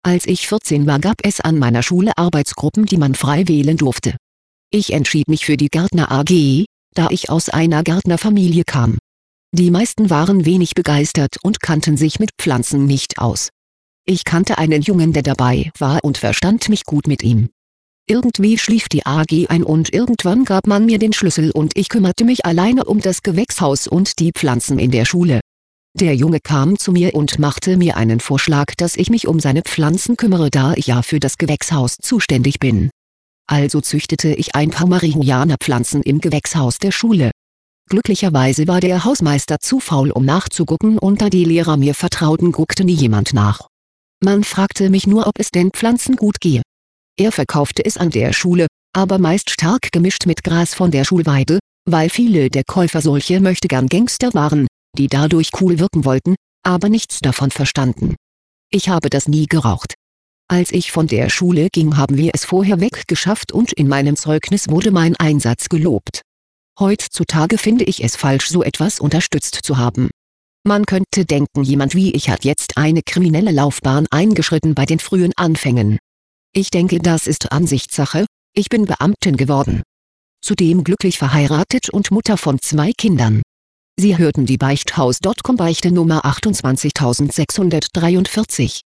Als ich 14 war, gab es an meiner Schule Arbeitsgruppen, die man frei wählen durfte. Ich entschied mich für die Gärtner AG, da ich aus einer Gärtnerfamilie kam. Die meisten waren wenig begeistert und kannten sich mit Pflanzen nicht aus. Ich kannte einen Jungen, der dabei war, und verstand mich gut mit ihm. Irgendwie schlief die AG ein und irgendwann gab man mir den Schlüssel und ich kümmerte mich alleine um das Gewächshaus und die Pflanzen in der Schule. Der Junge kam zu mir und machte mir einen Vorschlag, dass ich mich um seine Pflanzen kümmere, da ich ja für das Gewächshaus zuständig bin. Also züchtete ich ein paar Marihuana-Pflanzen im Gewächshaus der Schule. Glücklicherweise war der Hausmeister zu faul, um nachzugucken, und da die Lehrer mir vertrauten, guckte nie jemand nach. Man fragte mich nur, ob es den Pflanzen gut gehe. Er verkaufte es an der Schule, aber meist stark gemischt mit Gras von der Schulweide, weil viele der Käufer solche Möchtegern-Gangster waren, die dadurch cool wirken wollten, aber nichts davon verstanden. Ich habe das nie geraucht. Als ich von der Schule ging, haben wir es vorher weggeschafft und in meinem Zeugnis wurde mein Einsatz gelobt. Heutzutage finde ich es falsch, so etwas unterstützt zu haben. Man könnte denken, jemand wie ich hat jetzt eine kriminelle Laufbahn eingeschritten bei den frühen Anfängen. Ich denke, das ist Ansichtssache. Ich bin Beamtin geworden. Zudem glücklich verheiratet und Mutter von 2 Kindern. Sie hörten die Beichthaus.com Beichte Nummer 28643.